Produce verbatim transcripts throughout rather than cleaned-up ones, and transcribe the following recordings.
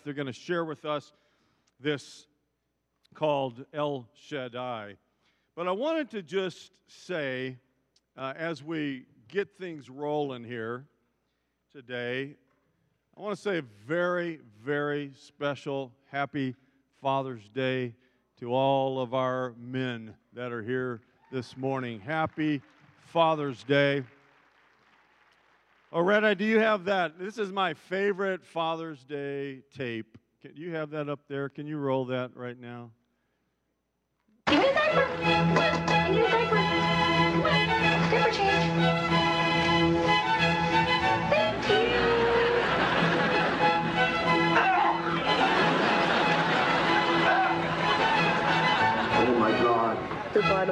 They're going to share with us this called El Shaddai. But I wanted to just say, uh, as we get things rolling here today, I want to say a very, very special happy Father's Day to all of our men that are here this morning. Happy Father's Day. Loretta, do you have that? This is my favorite Father's Day tape. Can you have that up there? Can you roll that right now? Give me a diaper. I need a diaper. Diaper change. Thank you. Oh my God. The bottom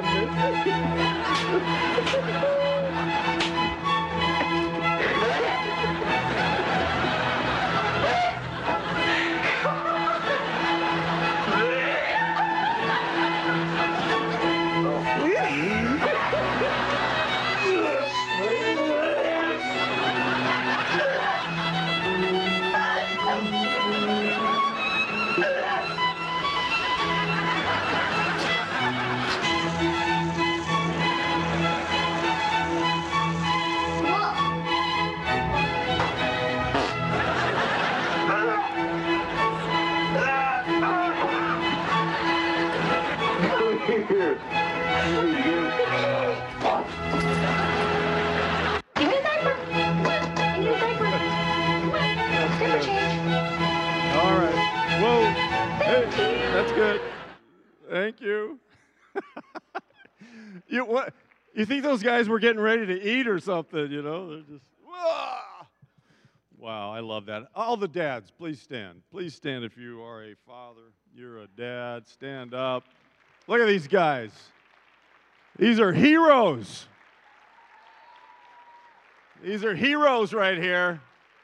That's good. Thank you. you what? You think those guys were getting ready to eat or something? You know, they're just. Whoa! Wow, I love that. All the dads, please stand. Please stand if you are a father. You're a dad. Stand up. Look at these guys. These are heroes. These are heroes right here.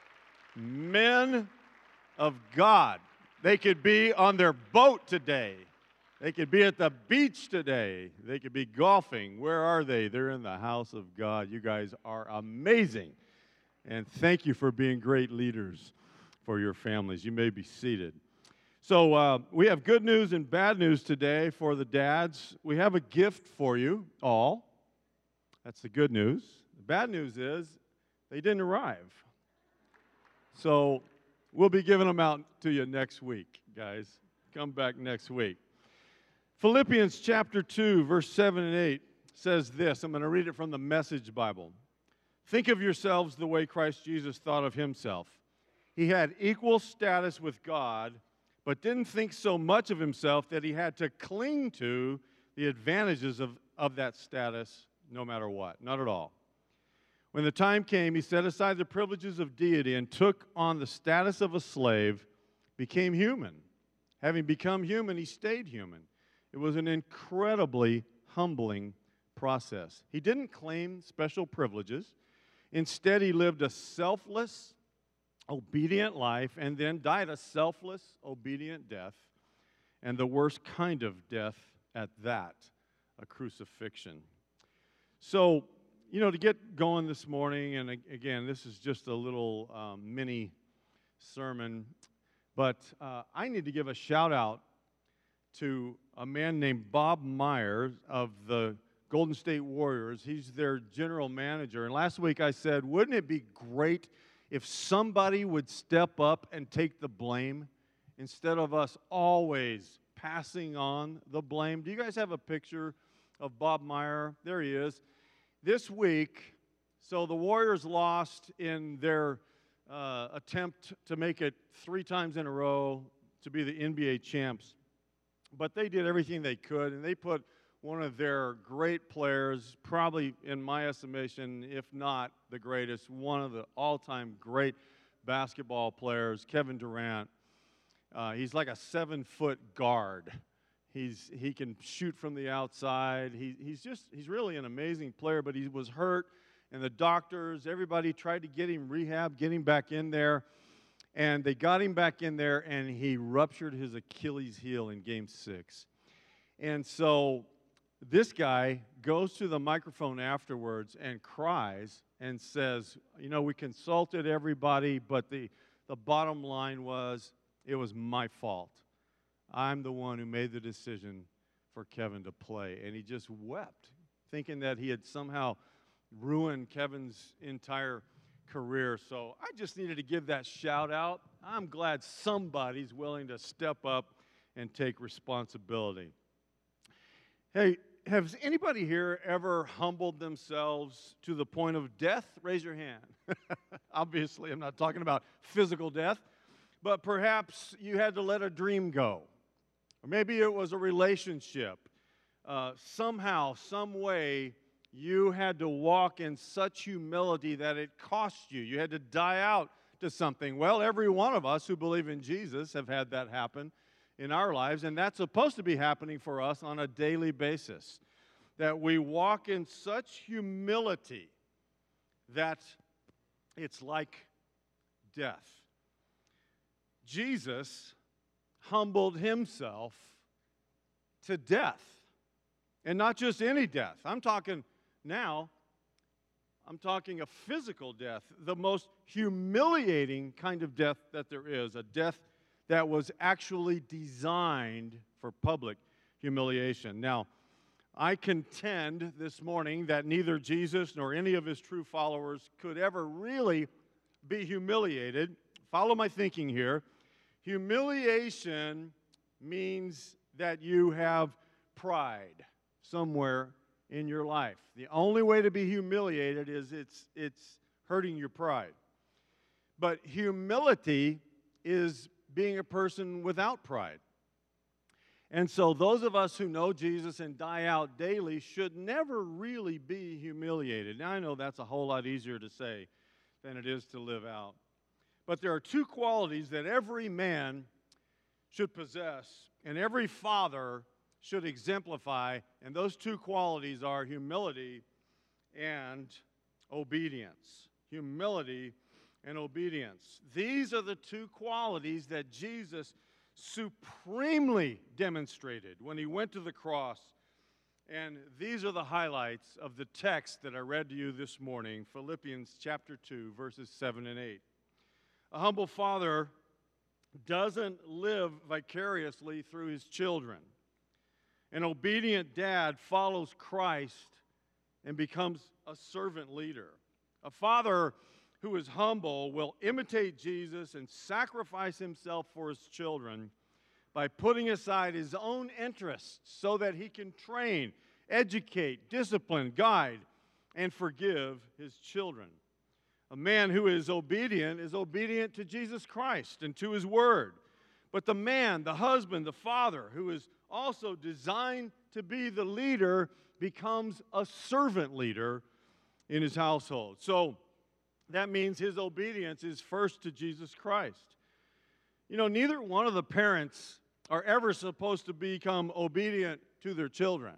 Men of God. They could be on their boat today. They could be at the beach today. They could be golfing. Where are they? They're in the house of God. You guys are amazing. And thank you for being great leaders for your families. You may be seated. So uh, we have good news and bad news today for the dads. We have a gift for you all. That's the good news. The bad news is they didn't arrive. So we'll be giving them out to you next week, guys. Come back next week. Philippians chapter two, verse seven and eight says this. I'm going to read it from the Message Bible. Think of yourselves the way Christ Jesus thought of himself. He had equal status with God, but didn't think so much of himself that he had to cling to the advantages of, of that status no matter what. Not at all. When the time came, he set aside the privileges of deity and took on the status of a slave, became human. Having become human, he stayed human. It was an incredibly humbling process. He didn't claim special privileges. Instead, he lived a selfless, obedient life and then died a selfless, obedient death, and the worst kind of death at that, a crucifixion. So, you know, to get going this morning, and again, this is just a little um, mini sermon, but uh, I need to give a shout out to a man named Bob Myers of the Golden State Warriors. He's their general manager. And last week I said, wouldn't it be great if somebody would step up and take the blame instead of us always passing on the blame? Do you guys have a picture of Bob Meyer? There he is. This week, so the Warriors lost in their uh, attempt to make it three times in a row to be the N B A champs. But they did everything they could, and they put one of their great players, probably in my estimation, if not the greatest, one of the all-time great basketball players, Kevin Durant. Uh, he's like a seven-foot guard. He's, he can shoot from the outside. He, he's just, he's really an amazing player, but he was hurt, and the doctors, everybody tried to get him rehab, get him back in there, and they got him back in there, and he ruptured his Achilles heel in game six. And so this guy goes to the microphone afterwards and cries and says, you know, we consulted everybody, but the, the bottom line was It was my fault. I'm the one who made the decision for Kevin to play. And he just wept, thinking that he had somehow ruined Kevin's entire career. So I just needed to give that shout out. I'm glad somebody's willing to step up and take responsibility. Hey, has anybody here ever humbled themselves to the point of death? Raise your hand. Obviously, I'm not talking about physical death, but perhaps you had to let a dream go. Or maybe it was a relationship. Uh, somehow, some way, you had to walk in such humility that it cost you. You had to die out to something. Well, every one of us who believe in Jesus have had that happen in our lives, and that's supposed to be happening for us on a daily basis, that we walk in such humility that it's like death. Jesus humbled himself to death, and not just any death. I'm talking now, I'm talking a physical death, the most humiliating kind of death that there is, a death that was actually designed for public humiliation. Now, I contend this morning that neither Jesus nor any of his true followers could ever really be humiliated. Follow my thinking here. Humiliation means that you have pride somewhere in your life. The only way to be humiliated is it's, it's hurting your pride. But humility is being a person without pride. And so those of us who know Jesus and die out daily should never really be humiliated. Now, I know that's a whole lot easier to say than it is to live out. But there are two qualities that every man should possess and every father should exemplify, and those two qualities are humility and obedience. Humility and obedience. These are the two qualities that Jesus supremely demonstrated when he went to the cross. And these are the highlights of the text that I read to you this morning, Philippians chapter two, verses seven and eight. A humble father doesn't live vicariously through his children. An obedient dad follows Christ and becomes a servant leader. A father who is humble will imitate Jesus and sacrifice himself for his children by putting aside his own interests so that he can train, educate, discipline, guide, and forgive his children. A man who is obedient is obedient to Jesus Christ and to his word. But the man, the husband, the father, who is also designed to be the leader, becomes a servant leader in his household. So that means his obedience is first to Jesus Christ. You know, neither one of the parents are ever supposed to become obedient to their children.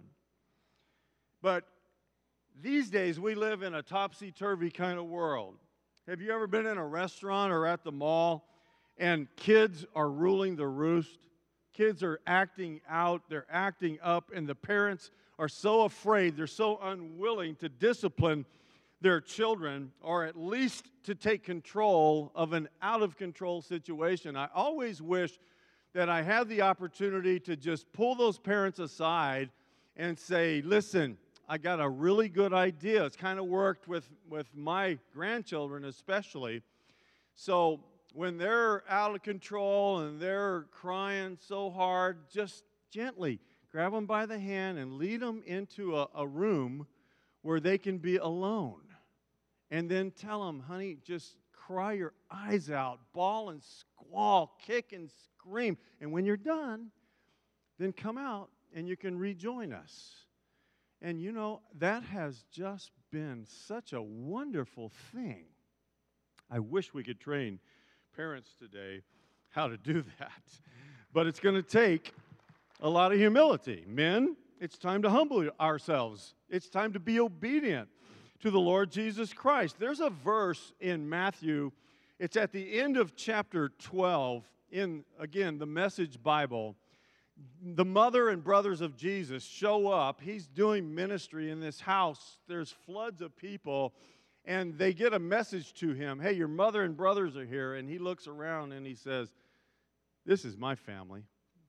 But these days, we live in a topsy-turvy kind of world. Have you ever been in a restaurant or at the mall and kids are ruling the roost? Kids are acting out, they're acting up, and the parents are so afraid, they're so unwilling to discipline their children, or at least to take control of an out-of-control situation. I always wish that I had the opportunity to just pull those parents aside and say, listen, I got a really good idea. It's kind of worked with, with my grandchildren especially. So when they're out of control and they're crying so hard, just gently grab them by the hand and lead them into a, a room where they can be alone. And then tell them, honey, just cry your eyes out, bawl and squall, kick and scream. And when you're done, then come out and you can rejoin us. And you know, that has just been such a wonderful thing. I wish we could train parents today how to do that. But it's going to take a lot of humility. Men, it's time to humble ourselves. It's time to be obedient to the Lord Jesus Christ. There's a verse in Matthew. It's at the end of chapter twelve in, again, the Message Bible. The mother and brothers of Jesus show up. He's doing ministry in this house. There's floods of people, and they get a message to him. Hey, your mother and brothers are here. And he looks around and he says, this is my family.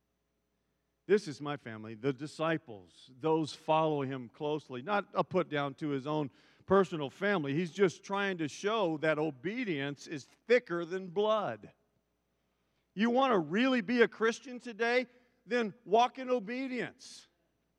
This is my family, the disciples, those follow him closely. Not a put down to his own personal family. He's just trying to show that obedience is thicker than blood. You want to really be a Christian today? Then walk in obedience.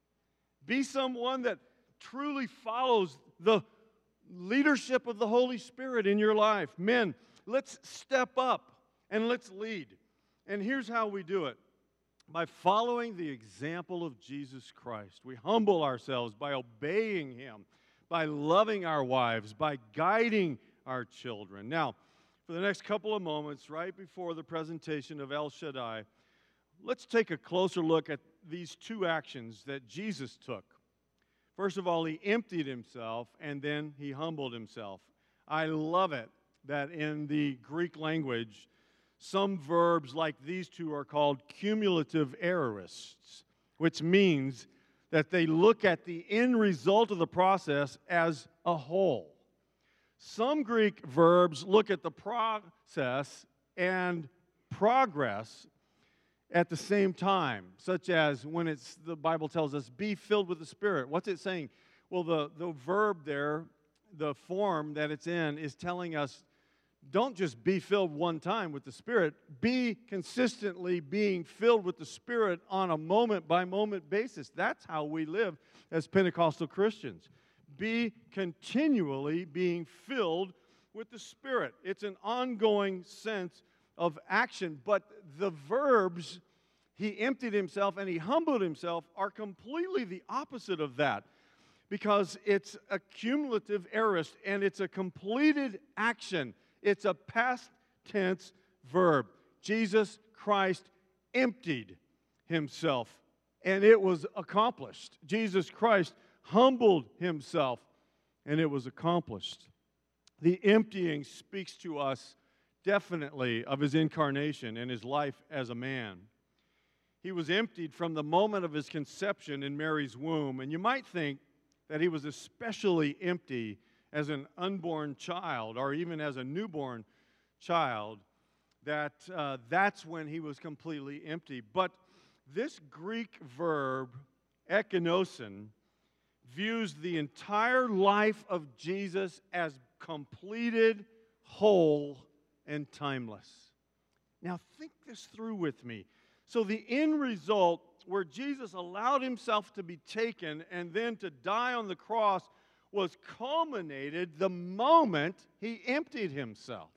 Be someone that truly follows the leadership of the Holy Spirit in your life. Men, let's step up and let's lead. And here's how we do it. By following the example of Jesus Christ, we humble ourselves by obeying him, by loving our wives, by guiding our children. Now, for the next couple of moments, right before the presentation of El Shaddai, let's take a closer look at these two actions that Jesus took. First of all, he emptied himself, and then he humbled himself. I love it that in the Greek language, some verbs like these two are called cumulative aorists, which means that they look at the end result of the process as a whole. Some Greek verbs look at the process and progress at the same time, such as when it's the Bible tells us, be filled with the Spirit. What's it saying? Well, the, the verb there, the form that it's in, is telling us don't just be filled one time with the Spirit. Be consistently being filled with the Spirit on a moment-by-moment basis. That's how we live as Pentecostal Christians. Be continually being filled with the Spirit. It's an ongoing sense of action, but the verbs, he emptied himself and he humbled himself, are completely the opposite of that, because it's a cumulative aorist and it's a completed action. It's a past tense verb. Jesus Christ emptied himself, and it was accomplished. Jesus Christ humbled himself, and it was accomplished. The emptying speaks to us definitely of his incarnation and his life as a man. He was emptied from the moment of his conception in Mary's womb, and you might think that he was especially empty as an unborn child, or even as a newborn child, that uh, that's when he was completely empty. But this Greek verb, ekinosin, views the entire life of Jesus as completed, whole, and timeless. Now think this through with me. So the end result, where Jesus allowed himself to be taken and then to die on the cross, was culminated the moment he emptied himself.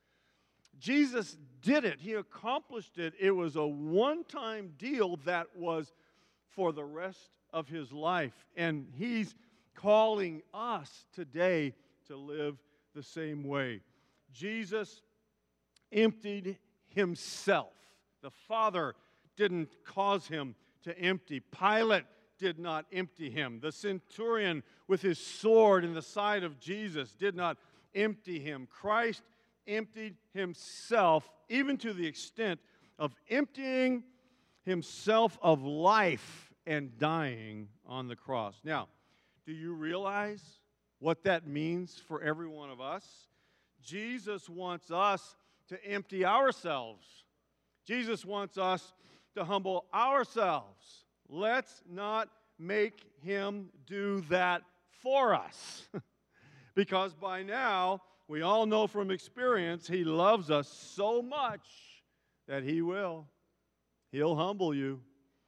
Jesus did it. He accomplished it. It was a one-time deal that was for the rest of his life. And he's calling us today to live the same way. Jesus emptied himself. The Father didn't cause him to empty. Pilate did not empty him. The centurion with his sword in the side of Jesus did not empty him. Christ emptied himself, even to the extent of emptying himself of life and dying on the cross. Now, do you realize what that means for every one of us? Jesus wants us to empty ourselves. Jesus wants us to humble ourselves. Let's not make him do that for us. Because by now, we all know from experience, he loves us so much that he will. He'll humble you.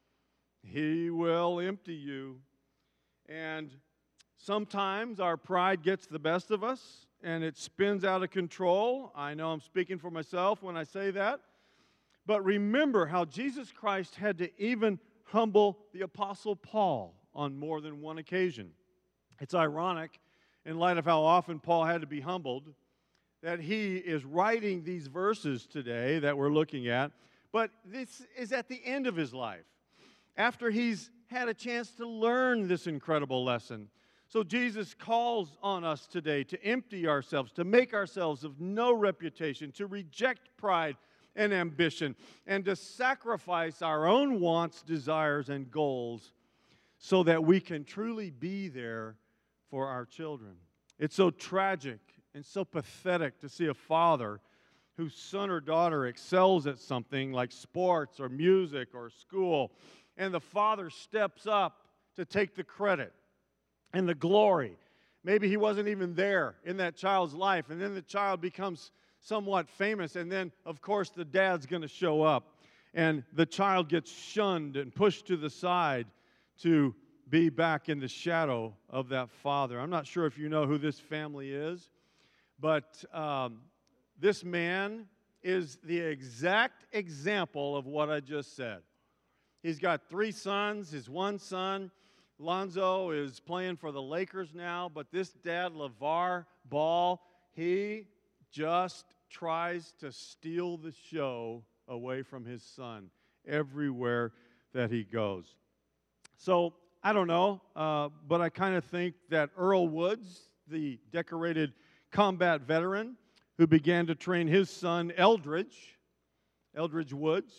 He will empty you. And sometimes our pride gets the best of us, and it spins out of control. I know I'm speaking for myself when I say that. But remember how Jesus Christ had to even humble the Apostle Paul on more than one occasion. It's ironic, in light of how often Paul had to be humbled, that he is writing these verses today that we're looking at, but this is at the end of his life, after he's had a chance to learn this incredible lesson. So Jesus calls on us today to empty ourselves, to make ourselves of no reputation, to reject pride and ambition, and to sacrifice our own wants, desires, and goals so that we can truly be there for our children. It's so tragic and so pathetic to see a father whose son or daughter excels at something like sports or music or school, and the father steps up to take the credit and the glory. Maybe he wasn't even there in that child's life, and then the child becomes somewhat famous, and then, of course, the dad's going to show up, and the child gets shunned and pushed to the side to be back in the shadow of that father. I'm not sure if you know who this family is, but um, this man is the exact example of what I just said. He's got three sons. His one son, Lonzo, is playing for the Lakers now, but this dad, LeVar Ball, he just tries to steal the show away from his son everywhere that he goes. So, I don't know, uh, but I kind of think that Earl Woods, the decorated combat veteran who began to train his son, Eldridge, Eldridge Woods,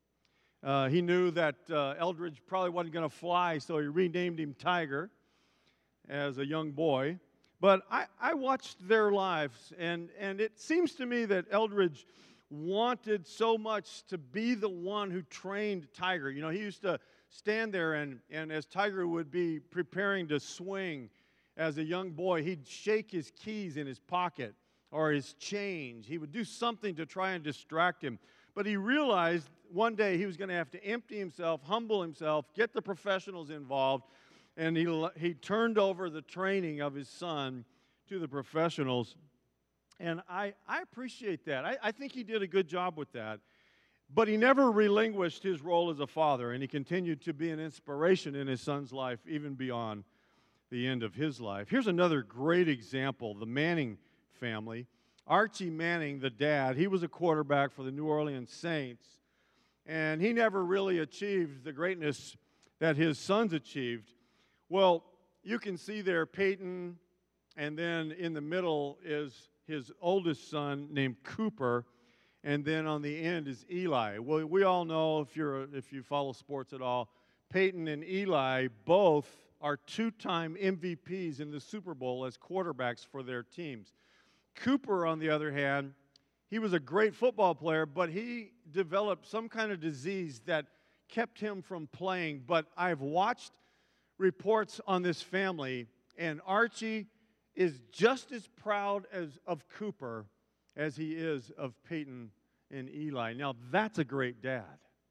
uh, he knew that uh, Eldridge probably wasn't going to fly, so he renamed him Tiger as a young boy. But I, I watched their lives, and, and it seems to me that Eldridge wanted so much to be the one who trained Tiger. You know, he used to stand there, and, and as Tiger would be preparing to swing as a young boy, he'd shake his keys in his pocket or his change. He would do something to try and distract him. But he realized one day he was going to have to empty himself, humble himself, get the professionals involved, and he, he turned over the training of his son to the professionals. And I, I appreciate that. I, I think he did a good job with that. But he never relinquished his role as a father, and he continued to be an inspiration in his son's life, even beyond the end of his life. Here's another great example, the Manning family. Archie Manning, the dad, he was a quarterback for the New Orleans Saints, and he never really achieved the greatness that his sons achieved. Well, you can see there Peyton, and then in the middle is his oldest son named Cooper, and then on the end is Eli. Well, we all know, if you're if you follow sports at all, Peyton and Eli both are two-time M V Ps in the Super Bowl as quarterbacks for their teams. Cooper, on the other hand, he was a great football player, but he developed some kind of disease that kept him from playing. But I've watched reports on this family, and Archie is just as proud as of Cooper as he is of Peyton and Eli. Now, that's a great dad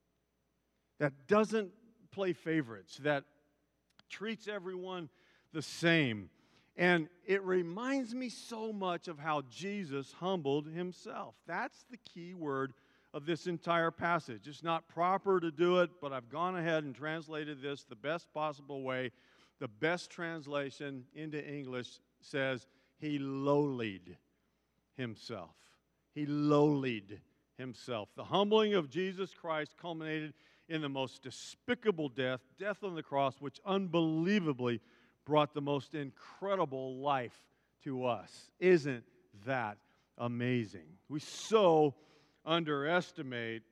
that doesn't play favorites, that treats everyone the same. And it reminds me so much of how Jesus humbled himself. That's the key word of this entire passage. It's not proper to do it, but I've gone ahead and translated this the best possible way. The best translation into English says, he lowlied himself. He lowlied himself. The humbling of Jesus Christ culminated in the most despicable death, death on the cross, which unbelievably brought the most incredible life to us. Isn't that amazing? We so underestimate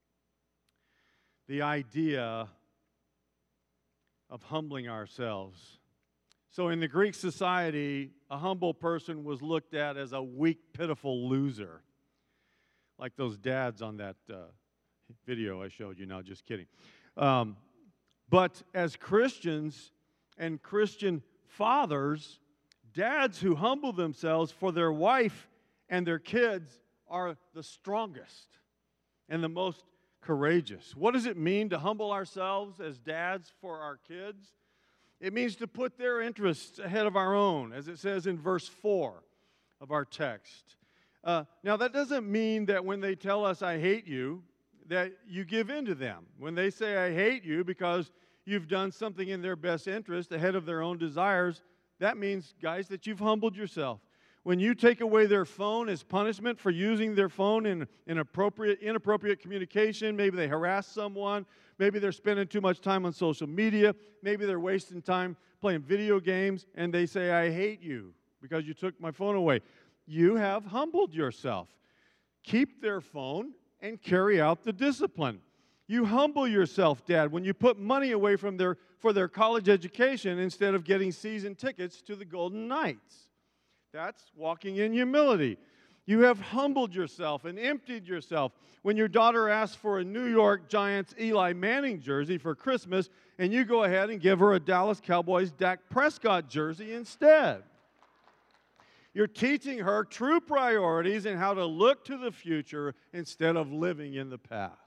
the idea of humbling ourselves. So in the Greek society, a humble person was looked at as a weak, pitiful loser, like those dads on that uh, video I showed you. Now, just kidding. Um, but as Christians and Christian fathers, dads who humble themselves for their wife and their kids are the strongest and the most courageous. What does it mean to humble ourselves as dads for our kids? It means to put their interests ahead of our own, as it says in verse four of our text. Uh, now, that doesn't mean that when they tell us, I hate you, that you give in to them. When they say, I hate you because you've done something in their best interest ahead of their own desires, that means, guys, that you've humbled yourself. When you take away their phone as punishment for using their phone in inappropriate, inappropriate communication, maybe they harass someone, maybe they're spending too much time on social media, maybe they're wasting time playing video games, and they say, I hate you because you took my phone away. You have humbled yourself. Keep their phone and carry out the discipline. You humble yourself, Dad, when you put money away from their, for their college education instead of getting season tickets to the Golden Knights. That's walking in humility. You have humbled yourself and emptied yourself. When your daughter asks for a New York Giants Eli Manning jersey for Christmas, and you go ahead and give her a Dallas Cowboys Dak Prescott jersey instead. You're teaching her true priorities and how to look to the future instead of living in the past.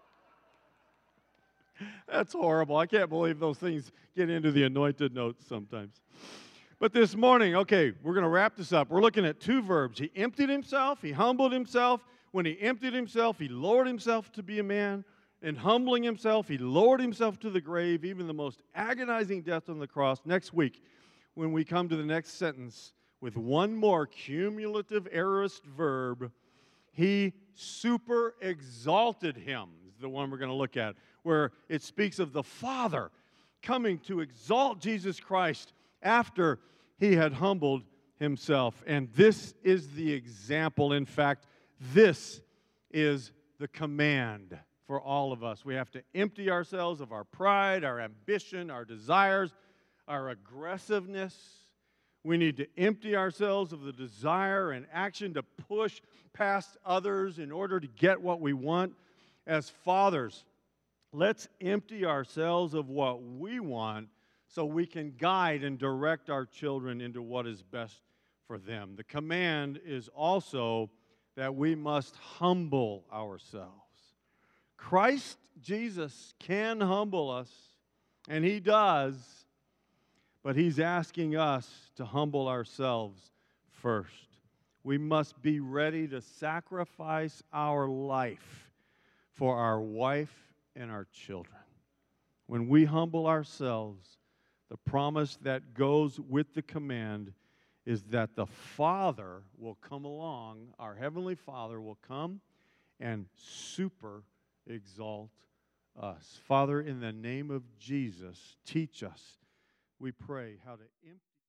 That's horrible. I can't believe those things get into the anointed notes sometimes. But this morning, okay, we're going to wrap this up. We're looking at two verbs. He emptied himself. He humbled himself. When he emptied himself, he lowered himself to be a man. In humbling himself, he lowered himself to the grave, even the most agonizing death on the cross. Next week, when we come to the next sentence with one more cumulative aorist verb, he super exalted him, is the one we're going to look at, where it speaks of the Father coming to exalt Jesus Christ after he had humbled himself. And this is the example. In fact, this is the command for all of us. We have to empty ourselves of our pride, our ambition, our desires, our aggressiveness. We need to empty ourselves of the desire and action to push past others in order to get what we want. As fathers, let's empty ourselves of what we want so we can guide and direct our children into what is best for them. The command is also that we must humble ourselves. Christ Jesus can humble us, and he does, but he's asking us to humble ourselves first. We must be ready to sacrifice our life for our wife and our children. When we humble ourselves, the promise that goes with the command is that the Father will come along, our Heavenly Father will come and super exalt us. Father, in the name of Jesus, teach us, we pray, how to empty